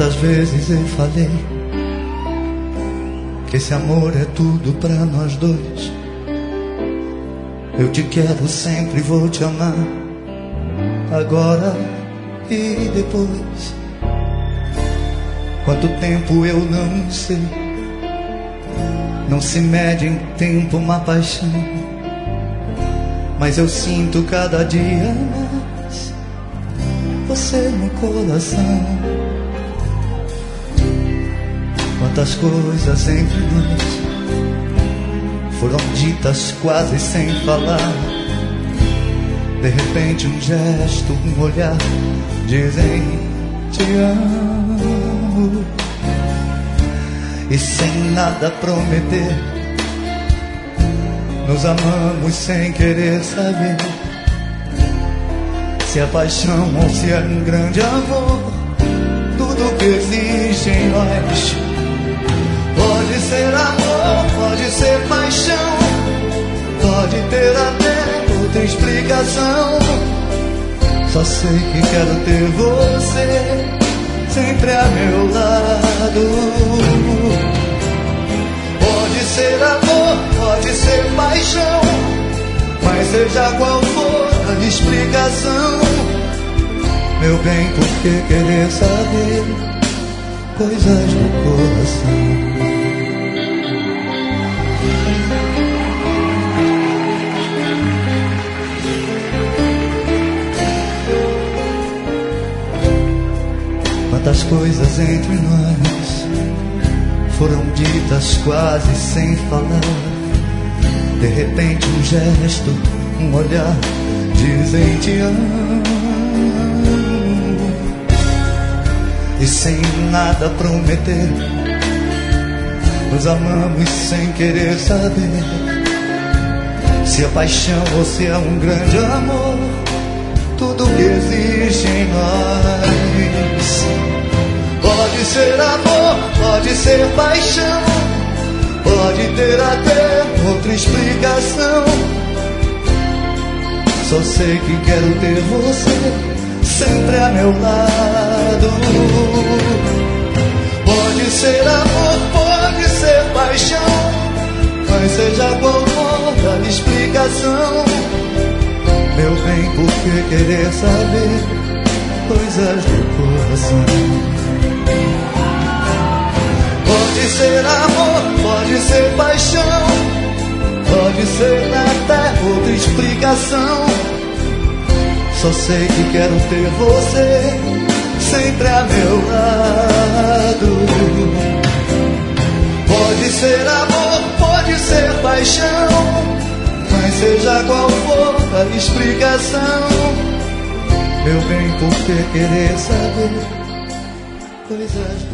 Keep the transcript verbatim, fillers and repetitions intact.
Quantas vezes eu falei que esse amor é tudo pra nós dois. Eu te quero sempre, vou te amar, agora e depois. Quanto tempo eu não sei, não se mede em tempo uma paixão, mas eu sinto cada dia mais você no coração. Quantas coisas entre nós foram ditas quase sem falar. De repente um gesto, um olhar dizem te amo. E sem nada prometer, nos amamos sem querer saber se é paixão ou se é um grande amor. Tudo que existe em nós pode ser amor, pode ser paixão, pode ter até outra explicação. Só sei que quero ter você sempre a meu lado. Pode ser amor, pode ser paixão, mas seja qual for a explicação, meu bem, por que querer saber coisas do coração? Quantas coisas entre nós foram ditas quase sem falar. De repente um gesto, um olhar dizem te amo. E sem nada prometer, nos amamos sem querer saber se é paixão ou se é um grande amor. Tudo que existe em nós pode ser amor, pode ser paixão, pode ter até outra explicação. Só sei que quero ter você sempre a meu lado. Pode ser amor, pode ser paixão, mas seja qual for a explicação, meu bem, por que querer saber coisas do coração? Pode ser amor, pode ser paixão, pode ser até outra explicação. Só sei que quero ter você sempre a meu lado. Pode ser amor, pode ser paixão, mas seja qual for a explicação, meu bem, por que querer saber coisas